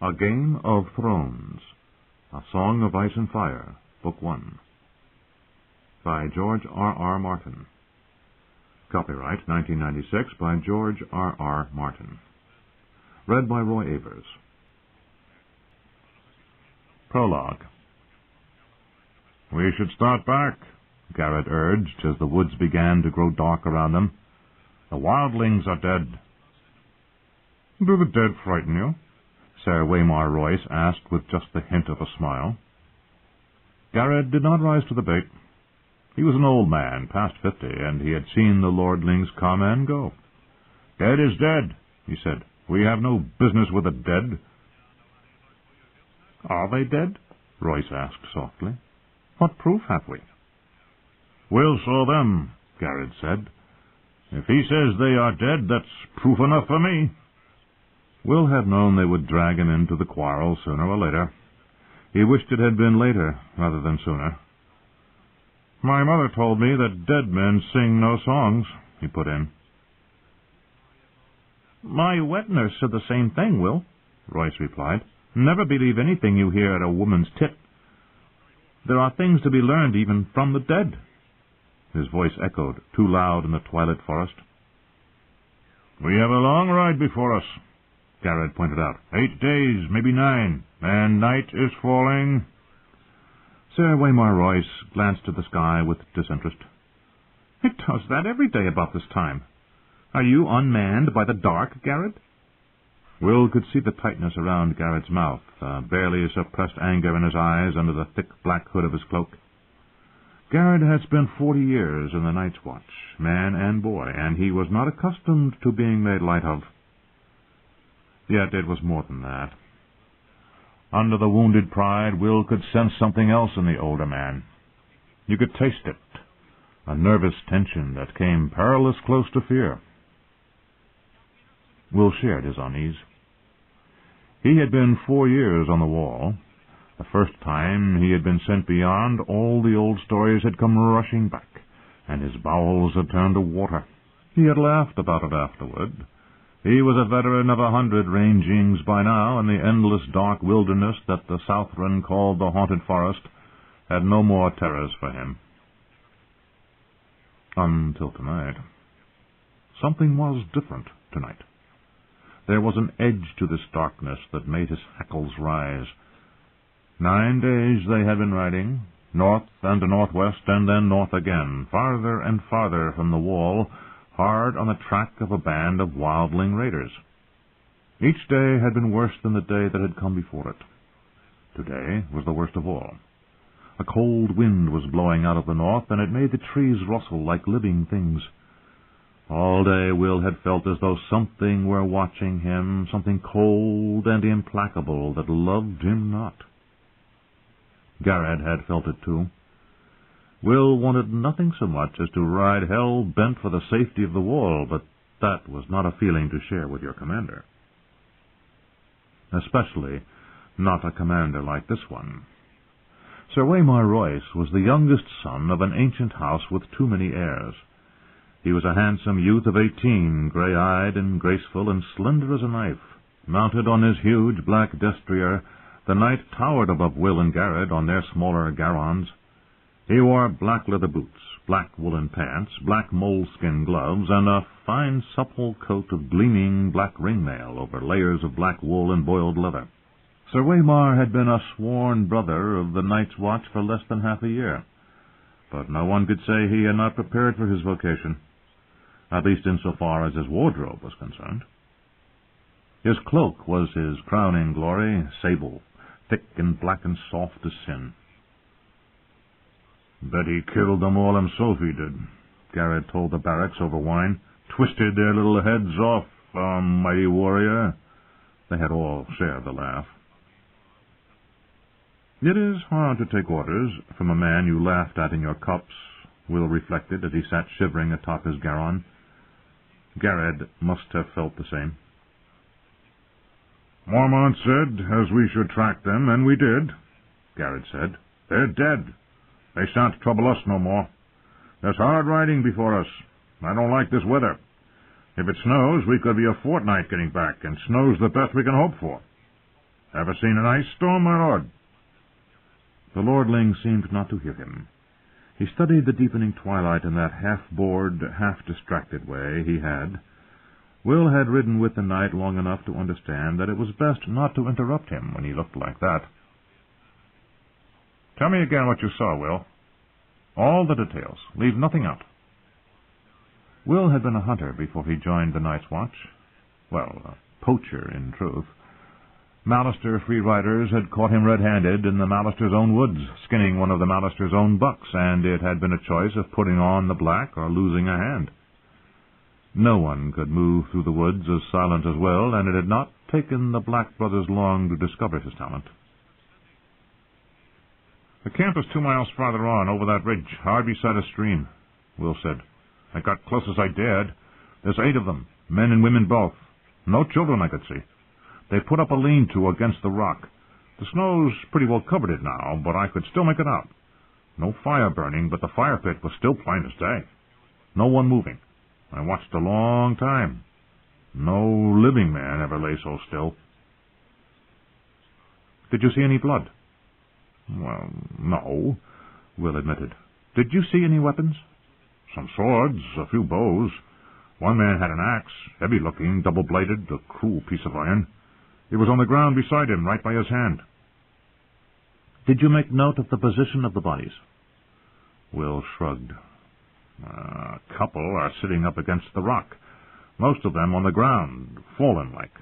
A Game of Thrones, A Song of Ice and Fire, Book 1, by George R. Martin. Copyright 1996 by George R. Martin. Read by Roy Avers. Prologue. "We should start back," Garrett urged as the woods began to grow dark around them. "The wildlings are dead." "Do the dead frighten you?" Sir Waymar Royce asked with just the hint of a smile. Garrett did not rise to the bait. He was an old man, past 50, and he had seen the lordlings come and go. "Dead is dead," he said. "We have no business with the dead." "Are they dead?" Royce asked softly. "What proof have we?" "Will saw them," Garrett said. "If he says they are dead, that's proof enough for me." Will had known they would drag him into the quarrel sooner or later. He wished it had been later rather than sooner. "My mother told me that dead men sing no songs," he put in. "My wet nurse said the same thing, Will," Royce replied. "Never believe anything you hear at a woman's tit. There are things to be learned even from the dead." His voice echoed, too loud in the twilit forest. "We have a long ride before us," Garrett pointed out. 8 days, maybe 9, and night is falling. Sir Waymar Royce glanced at the sky with disinterest. "It does that every day about this time. Are you unmanned by the dark, Garrett?" Will could see the tightness around Garrett's mouth, barely suppressed anger in his eyes under the thick black hood of his cloak. Garrett had spent 40 years in the Night's Watch, man and boy, and he was not accustomed to being made light of. Yet it was more than that. Under the wounded pride, Will could sense something else in the older man. You could taste it, a nervous tension that came perilously close to fear. Will shared his unease. He had been 4 years on the wall. The first time he had been sent beyond, all the old stories had come rushing back, and his bowels had turned to water. He had laughed about it afterward. He was a veteran of 100 rangings by now, and the endless dark wilderness that the Southron called the Haunted Forest had no more terrors for him. Until tonight. Something was different tonight. There was an edge to this darkness that made his hackles rise. 9 days they had been riding, north and northwest, and then north again, farther and farther from the wall, hard on the track of a band of wildling raiders. Each day had been worse than the day that had come before it. Today was the worst of all. A cold wind was blowing out of the north, and it made the trees rustle like living things. All day Will had felt as though something were watching him, something cold and implacable that loved him not. Garrett had felt it too. Will wanted nothing so much as to ride hell-bent for the safety of the wall, but that was not a feeling to share with your commander. Especially not a commander like this one. Sir Waymar Royce was the youngest son of an ancient house with too many heirs. He was a handsome youth of 18, grey-eyed and graceful and slender as a knife. Mounted on his huge black destrier, the knight towered above Will and Garrett on their smaller garrons. He wore black leather boots, black woolen pants, black moleskin gloves, and a fine supple coat of gleaming black ringmail over layers of black wool and boiled leather. Sir Waymar had been a sworn brother of the Night's Watch for less than half a year, but no one could say he had not prepared for his vocation, at least insofar as his wardrobe was concerned. His cloak was his crowning glory, sable, thick and black and soft as sin. "Bet he killed them all himself, he did," Garrett told the barracks over wine. "Twisted their little heads off, mighty warrior." They had all shared the laugh. It is hard to take orders from a man you laughed at in your cups, Will reflected as he sat shivering atop his garron. Garrett must have felt the same. "Mormont said as we should track them, and we did," Garrett said. "They're dead. They shan't trouble us no more. There's hard riding before us. I don't like this weather. If it snows, we could be a fortnight getting back, and snow's the best we can hope for." Ever seen an ice storm, my lord? The lordling seemed not to hear him. He studied the deepening twilight in that half-bored, half-distracted way he had. Will had ridden with the knight long enough to understand that it was best not to interrupt him when he looked like that. Tell me again what you saw, Will. All the details. Leave nothing out. Will had been a hunter before he joined the Night's Watch. Well, a poacher, in truth. Mallister free riders had caught him red-handed in the Mallister's own woods, skinning one of the Mallister's own bucks, and it had been a choice of putting on the black or losing a hand. No one could move through the woods as silent as Will, and it had not taken the Black brothers long to discover his talent. The camp is 2 miles farther on, over that ridge, hard beside a stream, Will said. I got close as I dared. There's 8 of them, men and women both. No children I could see. They put up a lean-to against the rock. The snow's pretty well covered it now, but I could still make it out. No fire burning, but the fire pit was still plain as day. No one moving. I watched a long time. No living man ever lay so still. Did you see any blood? Well, no, Will admitted. Did you see any weapons? Some swords, a few bows. One man had an axe, heavy-looking, double-bladed, a cruel piece of iron. It was on the ground beside him, right by his hand. Did you make note of the position of the bodies? Will shrugged. A couple are sitting up against the rock, most of them on the ground, fallen like.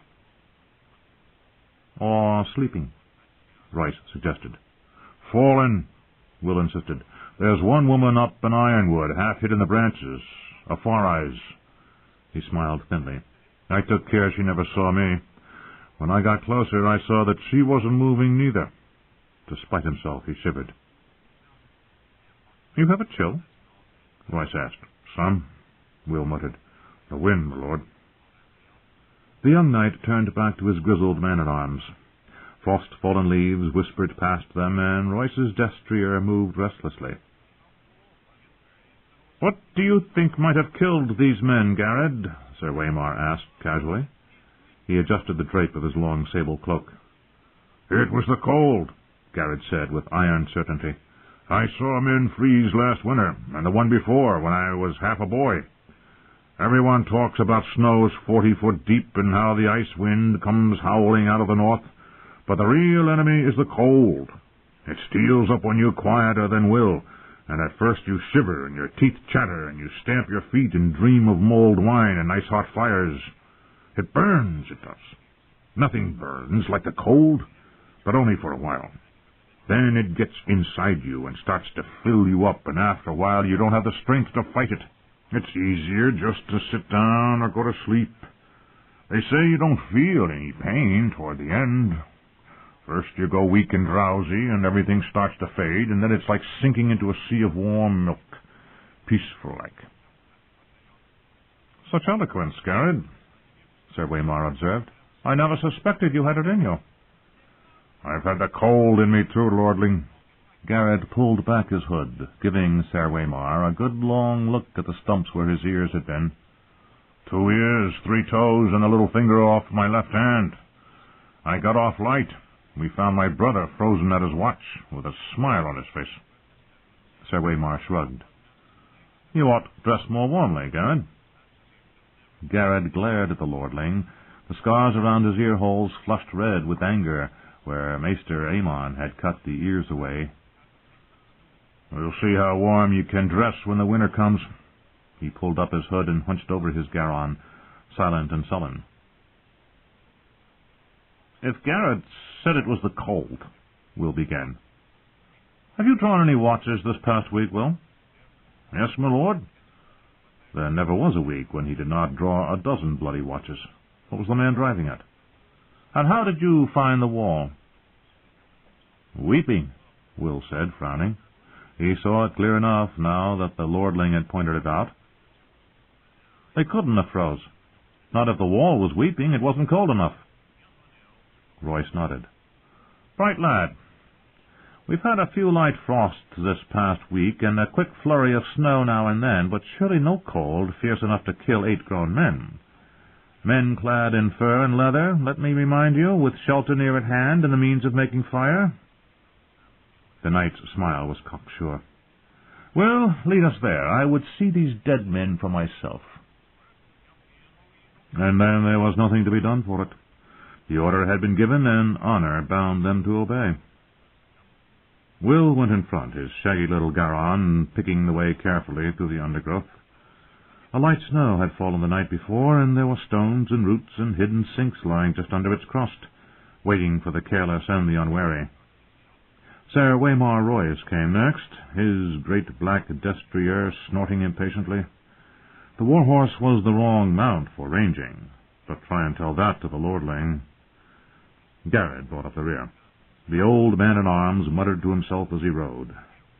Or sleeping, Royce suggested. Fallen, Will insisted. There's one woman up in Ironwood, half hid in the branches, a Far Eyes. He smiled thinly. I took care she never saw me. When I got closer, I saw that she wasn't moving neither. Despite himself, he shivered. You have a chill? Royce asked. Some, Will muttered. The wind, my lord. The young knight turned back to his grizzled man-at-arms. Frost-fallen leaves whispered past them, and Royce's destrier moved restlessly. What do you think might have killed these men, Garrett? Sir Waymar asked casually. He adjusted the drape of his long sable cloak. It was the cold, Garrett said with iron certainty. I saw men freeze last winter, and the one before, when I was half a boy. Everyone talks about snows 40 foot deep and how the ice wind comes howling out of the north, but the real enemy is the cold. It steals up on you quieter than Will, and at first you shiver and your teeth chatter and you stamp your feet and dream of mulled wine and nice hot fires. It burns, it does. Nothing burns like the cold, but only for a while. Then it gets inside you and starts to fill you up, and after a while you don't have the strength to fight it. It's easier just to sit down or go to sleep. They say you don't feel any pain toward the end. First you go weak and drowsy, and everything starts to fade, and then it's like sinking into a sea of warm milk, peaceful-like. Such eloquence, Garrett, Sir Waymar observed. I never suspected you had it in you. I've had the cold in me too, lordling. Garrett pulled back his hood, giving Sir Waymar a good long look at the stumps where his ears had been. 2 ears, 3 toes, and a little finger off my left hand. I got off light. We found my brother frozen at his watch, with a smile on his face. Sir Waymar shrugged. You ought to dress more warmly, Garrett. Garrett glared at the lordling. The scars around his ear holes flushed red with anger, where Maester Aemon had cut the ears away. We'll see how warm you can dress when the winter comes. He pulled up his hood and hunched over his garron, silent and sullen. If Garrett said it was the cold, Will began. Have you drawn any watches this past week, Will? Yes, my lord. There never was a week when he did not draw a dozen bloody watches. What was the man driving at? And how did you find the wall? Weeping, Will said, frowning. He saw it clear enough now that the lordling had pointed it out. They couldn't have froze. Not if the wall was weeping. It wasn't cold enough. Royce nodded. Right, lad. We've had a few light frosts this past week and a quick flurry of snow now and then, but surely no cold fierce enough to kill 8 grown men. Men clad in fur and leather, let me remind you, with shelter near at hand and the means of making fire. The knight's smile was cocksure. Well, lead us there. I would see these dead men for myself. And then there was nothing to be done for it. The order had been given, and honor bound them to obey. Will went in front, his shaggy little Garon picking the way carefully through the undergrowth. A light snow had fallen the night before, and there were stones and roots and hidden sinks lying just under its crust, waiting for the careless and the unwary. Sir Waymar Royce came next, his great black destrier snorting impatiently. The war-horse was the wrong mount for ranging, but try and tell that to the lordling. Garrett brought up the rear. The old man-at-arms muttered to himself as he rode.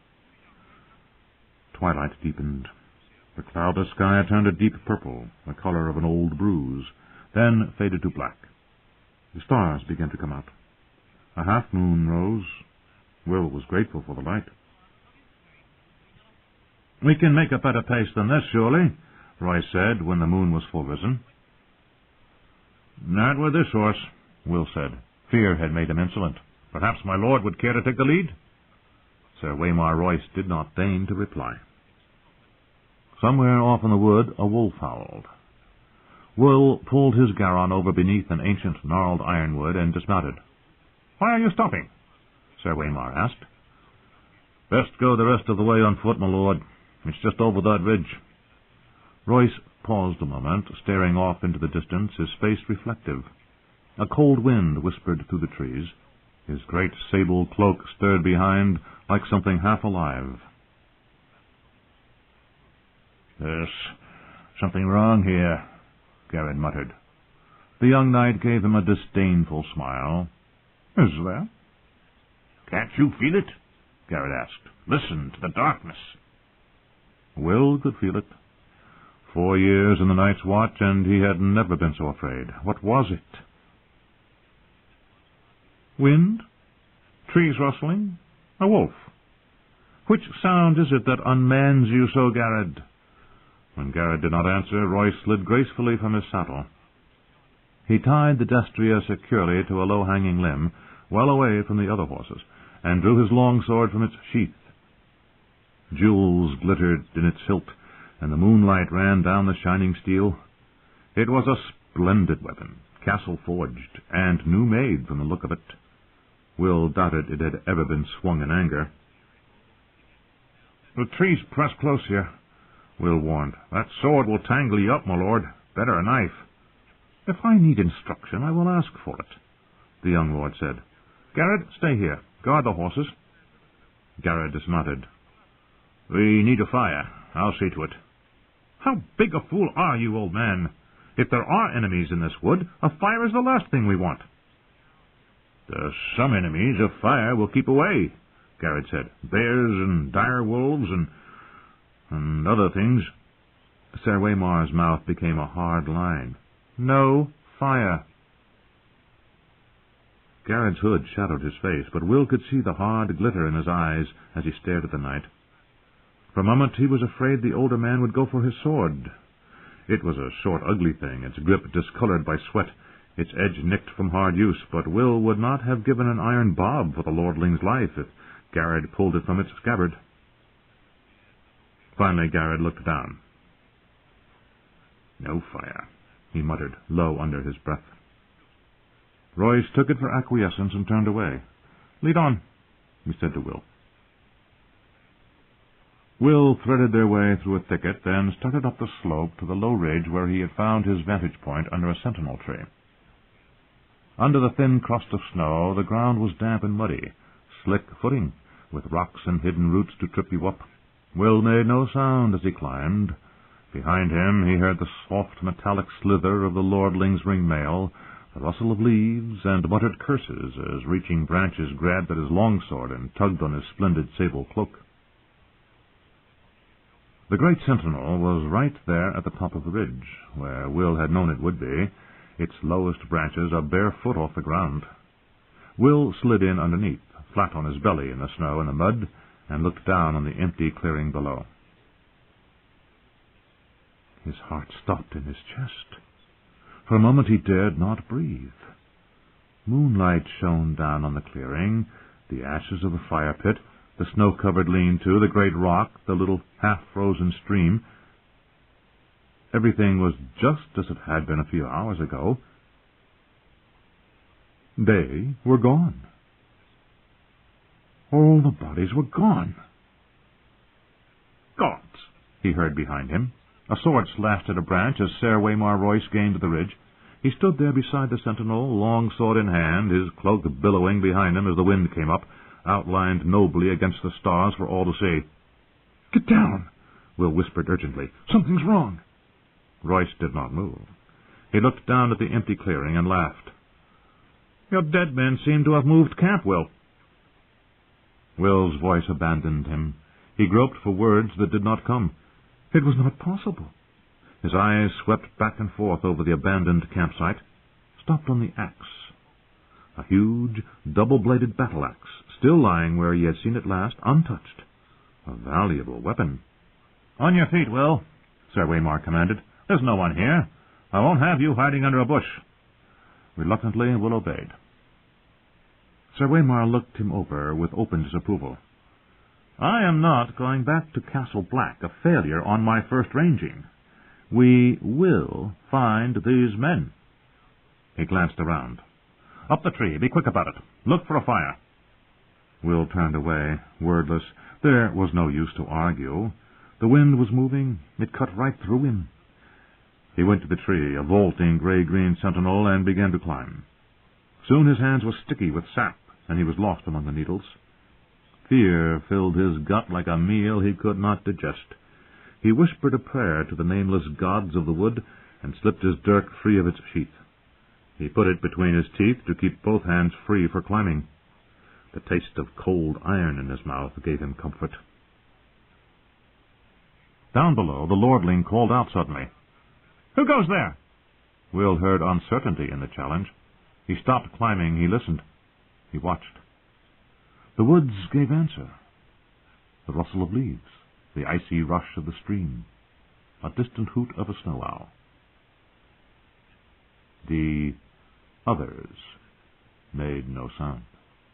Twilight deepened. The cloudless sky turned a deep purple, the color of an old bruise, then faded to black. The stars began to come out. A half-moon rose. Will was grateful for the light. "We can make a better pace than this, surely," Roy said when the moon was full risen. "Not with this horse," Will said. Fear had made him insolent. "Perhaps my lord would care to take the lead?" Sir Waymar Royce did not deign to reply. Somewhere off in the wood a wolf howled. Will pulled his Garon over beneath an ancient gnarled ironwood and dismounted. "Why are you stopping?" Sir Waymar asked. "Best go the rest of the way on foot, my lord. It's just over that ridge." Royce paused a moment, staring off into the distance, his face reflective. A cold wind whispered through the trees. His great sable cloak stirred behind like something half alive. "There's something wrong here," Garrett muttered. The young knight gave him a disdainful smile. "Is there?" "Can't you feel it?" Garrett asked. "Listen to the darkness." Will could feel it. 4 years in the night's watch, and he had never been so afraid. What was it? Wind? Trees rustling? A wolf? Which sound is it that unmans you so, Garrett? When Garrett did not answer, Royce slid gracefully from his saddle. He tied the destrier securely to a low-hanging limb, well away from the other horses, and drew his long sword from its sheath. Jewels glittered in its hilt, and the moonlight ran down the shining steel. It was a splendid weapon, castle-forged, and new-made from the look of it. Will doubted it had ever been swung in anger. "The trees press close here," Will warned. "That sword will tangle you up, my lord. Better a knife." "If I need instruction, I will ask for it," the young lord said. "Garrett, stay here. Guard the horses." Garrett dismounted. "We need a fire. I'll see to it." "How big a fool are you, old man? If there are enemies in this wood, a fire is the last thing we want." "There's some enemies a fire will keep away," Garrett said. "Bears and dire wolves and other things." Sir Waymar's mouth became a hard line. "No fire." Garrett's hood shadowed his face, but Will could see the hard glitter in his eyes as he stared at the knight. For a moment he was afraid the older man would go for his sword. It was a short, ugly thing, its grip discolored by sweat, its edge nicked from hard use, but Will would not have given an iron bob for the lordling's life if Garrett pulled it from its scabbard. Finally Garrett looked down. "No fire," he muttered, low under his breath. Royce took it for acquiescence and turned away. "Lead on," he said to Will. Will threaded their way through a thicket, then started up the slope to the low ridge where he had found his vantage point under a sentinel tree. Under the thin crust of snow, the ground was damp and muddy, slick footing, with rocks and hidden roots to trip you up. Will made no sound as he climbed. Behind him he heard the soft metallic slither of the lordling's ring-mail, the rustle of leaves, and muttered curses as reaching branches grabbed at his longsword and tugged on his splendid sable cloak. The great sentinel was right there at the top of the ridge, where Will had known it would be, its lowest branches a bare foot off the ground. Will slid in underneath, flat on his belly in the snow and the mud, and looked down on the empty clearing below. His heart stopped in his chest. For a moment he dared not breathe. Moonlight shone down on the clearing, the ashes of the fire pit, the snow-covered lean-to, the great rock, the little half-frozen stream. Everything was just as it had been a few hours ago. They were gone. All the bodies were gone. "Gods!" he heard behind him. A sword slashed at a branch as Ser Waymar Royce gained the ridge. He stood there beside the sentinel, long sword in hand, his cloak billowing behind him as the wind came up, outlined nobly against the stars for all to see. "Get down!" Will whispered urgently. "Something's wrong." Royce did not move. He looked down at the empty clearing and laughed. "Your dead men seem to have moved camp, Will." Will's voice abandoned him. He groped for words that did not come. It was not possible. His eyes swept back and forth over the abandoned campsite, stopped on the axe. A huge, double-bladed battle-axe, still lying where he had seen it last, untouched. A valuable weapon. "On your feet, Will," Ser Waymar commanded. "There's no one here. I won't have you hiding under a bush." Reluctantly, Will obeyed. Ser Waymar looked him over with open disapproval. "I am not going back to Castle Black, a failure on my first ranging. We will find these men." He glanced around. "Up the tree. Be quick about it. Look for a fire." Will turned away, wordless. There was no use to argue. The wind was moving. It cut right through him. He went to the tree, a vaulting gray-green sentinel, and began to climb. Soon his hands were sticky with sap, and he was lost among the needles. Fear filled his gut like a meal he could not digest. He whispered a prayer to the nameless gods of the wood and slipped his dirk free of its sheath. He put it between his teeth to keep both hands free for climbing. The taste of cold iron in his mouth gave him comfort. Down below, the lordling called out suddenly. "Who goes there?" Will heard uncertainty in the challenge. He stopped climbing. He listened. He watched. The woods gave answer. The rustle of leaves, the icy rush of the stream, a distant hoot of a snow owl. The others made no sound.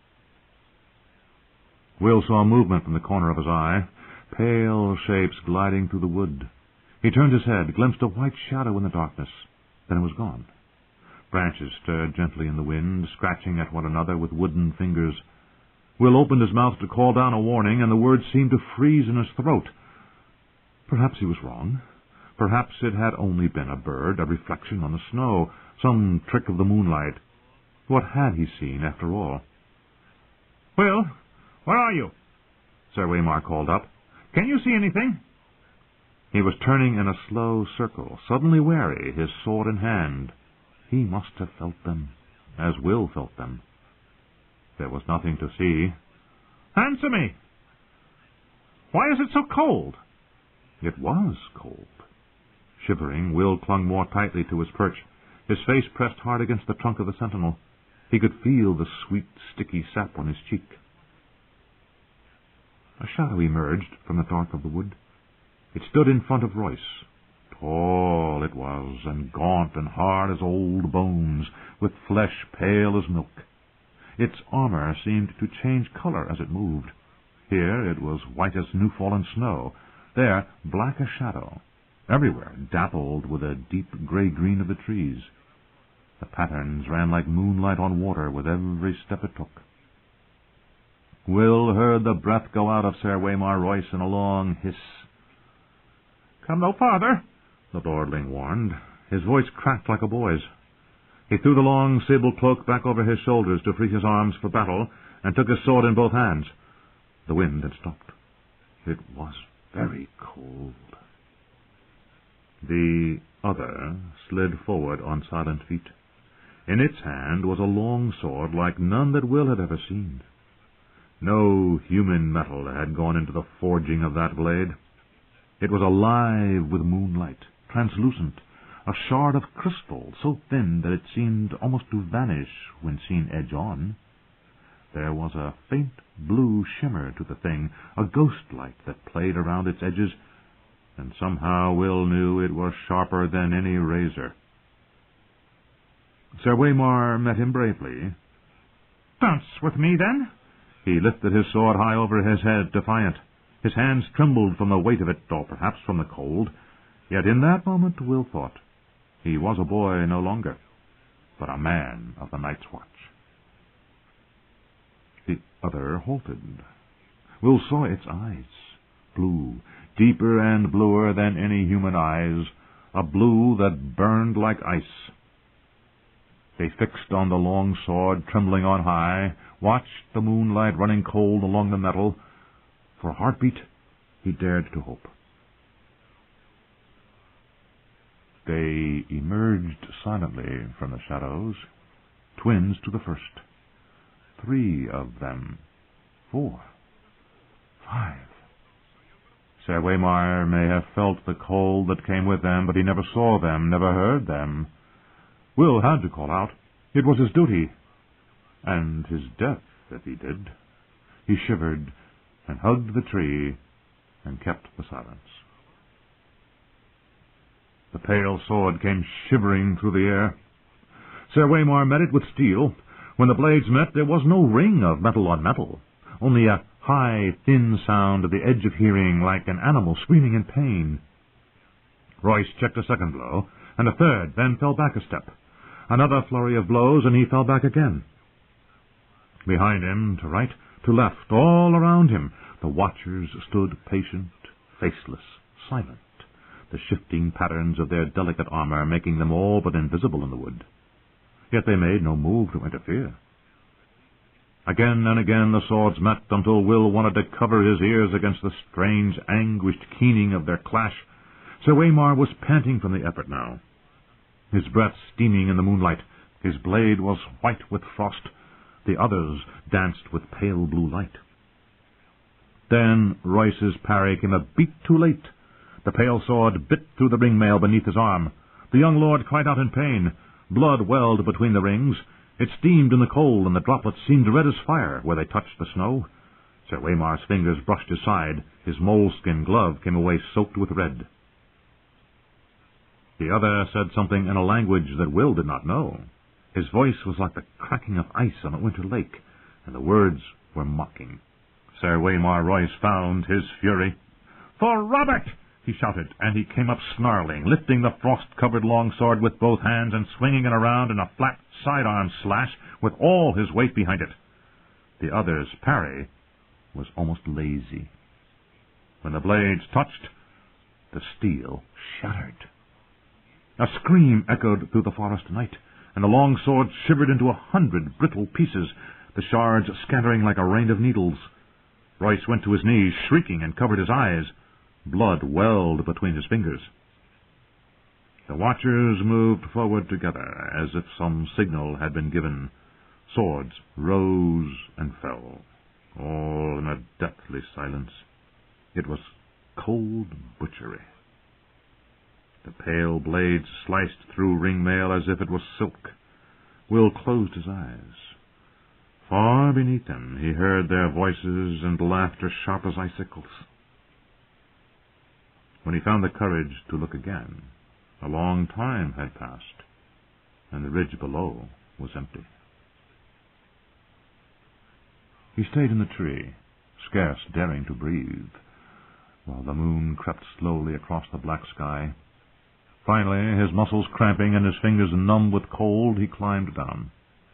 Will saw movement from the corner of his eye, pale shapes gliding through the wood. He turned his head, glimpsed a white shadow in the darkness. Then it was gone. Branches stirred gently in the wind, scratching at one another with wooden fingers. Will opened his mouth to call down a warning, and the words seemed to freeze in his throat. Perhaps he was wrong. Perhaps it had only been a bird, a reflection on the snow, some trick of the moonlight. What had he seen, after all? "Will, where are you?" Ser Waymar called up. "Can you see anything?" He was turning in a slow circle, suddenly wary, his sword in hand. He must have felt them, as Will felt them. There was nothing to see. "Answer me! Why is it so cold?" It was cold. Shivering, Will clung more tightly to his perch, his face pressed hard against the trunk of the sentinel. He could feel the sweet, sticky sap on his cheek. A shadow emerged from the dark of the wood. It stood in front of Royce. Tall it was, and gaunt and hard as old bones, with flesh pale as milk. Its armor seemed to change color as it moved. Here it was white as new-fallen snow. There, black as shadow. Everywhere dappled with a deep gray-green of the trees. The patterns ran like moonlight on water with every step it took. Will heard the breath go out of Ser Waymar Royce in a long hiss. "Come no farther," the lordling warned. His voice cracked like a boy's. He threw the long sable cloak back over his shoulders to free his arms for battle, and took his sword in both hands. The wind had stopped. It was very cold. The other slid forward on silent feet. In its hand was a long sword like none that Will had ever seen. No human metal had gone into the forging of that blade. It was alive with moonlight, translucent, a shard of crystal so thin that it seemed almost to vanish when seen edge on. There was a faint blue shimmer to the thing, a ghost light that played around its edges, and somehow Will knew it was sharper than any razor. Sir Waymar met him bravely. "Dance with me, then?" He lifted his sword high over his head, defiant. His hands trembled from the weight of it, or perhaps from the cold. Yet in that moment, Will thought, he was a boy no longer, but a man of the Night's Watch. The other halted. Will saw its eyes, blue, deeper and bluer than any human eyes, a blue that burned like ice. They fixed on the long sword trembling on high, watched the moonlight running cold along the metal. For a heartbeat he dared to hope. They emerged silently from the shadows, twins to the first. 3 of them. 4. 5. Sir Waymar may have felt the cold that came with them, but he never saw them, never heard them. Will had to call out. It was his duty, and his death if he did. He shivered and hugged the tree and kept the silence. The pale sword came shivering through the air. Sir Waymar met it with steel. When the blades met, there was no ring of metal on metal, only a high, thin sound at the edge of hearing, like an animal screaming in pain. Royce checked a second blow, and a third, then fell back a step. Another flurry of blows, and he fell back again. Behind him, to right, to left, all around him, the watchers stood patient, faceless, silent, the shifting patterns of their delicate armor making them all but invisible in the wood. Yet they made no move to interfere. Again and again the swords met until Will wanted to cover his ears against the strange, anguished keening of their clash. Sir Waymar was panting from the effort now, his breath steaming in the moonlight. His blade was white with frost. The others danced with pale blue light. Then Royce's parry came a beat too late. The pale sword bit through the ring mail beneath his arm. The young lord cried out in pain. Blood welled between the rings. It steamed in the cold, and the droplets seemed red as fire where they touched the snow. Sir Waymar's fingers brushed his side. His moleskin glove came away soaked with red. The other said something in a language that Will did not know. His voice was like the cracking of ice on a winter lake, and the words were mocking. Sir Waymar Royce found his fury. "For Robert!" he shouted, and he came up snarling, lifting the frost-covered longsword with both hands and swinging it around in a flat sidearm slash with all his weight behind it. The other's parry was almost lazy. When the blades touched, the steel shattered. A scream echoed through the forest night, and the long sword shivered into 100 brittle pieces, the shards scattering like a rain of needles. Royce went to his knees, shrieking, and covered his eyes. Blood welled between his fingers. The watchers moved forward together, as if some signal had been given. Swords rose and fell, all in a deathly silence. It was cold butchery. The pale blades sliced through ring mail as if it was silk. Will closed his eyes. Far beneath him he heard their voices and laughter sharp as icicles. When he found the courage to look again, a long time had passed, and the ridge below was empty. He stayed in the tree, scarce daring to breathe, while the moon crept slowly across the black sky. Finally, his muscles cramping and his fingers numb with cold, he climbed down.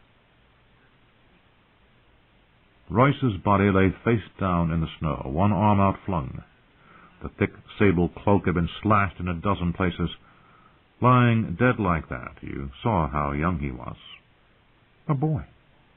Royce's body lay face down in the snow, one arm outflung. The thick sable cloak had been slashed in a dozen places. Lying dead like that, you saw how young he was. A boy.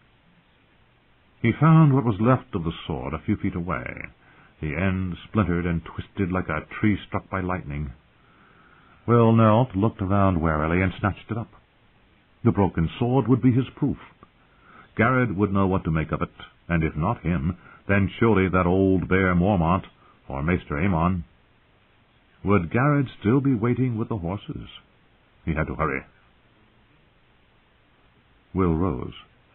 He found what was left of the sword a few feet away, the end splintered and twisted like a tree struck by lightning. Will knelt, looked around warily, and snatched it up. The broken sword would be his proof. Garrett would know what to make of it, and if not him, then surely that old bear Mormont, or Maester Aemon. Would Garrett still be waiting with the horses? He had to hurry. Will rose.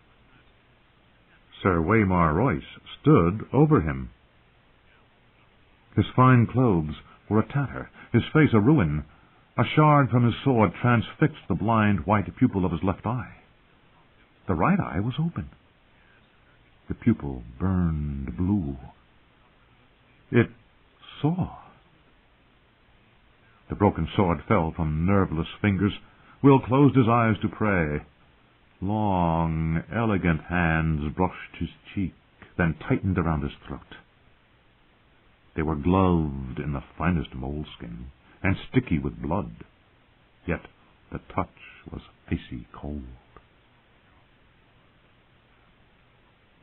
Sir Waymar Royce stood over him. His fine clothes were a tatter, his face a ruin. A shard from his sword transfixed the blind white pupil of his left eye. The right eye was open. The pupil burned blue. It saw. The broken sword fell from nerveless fingers. Will closed his eyes to pray. Long, elegant hands brushed his cheek, then tightened around his throat. They were gloved in the finest moleskin, and sticky with blood, yet the touch was icy cold.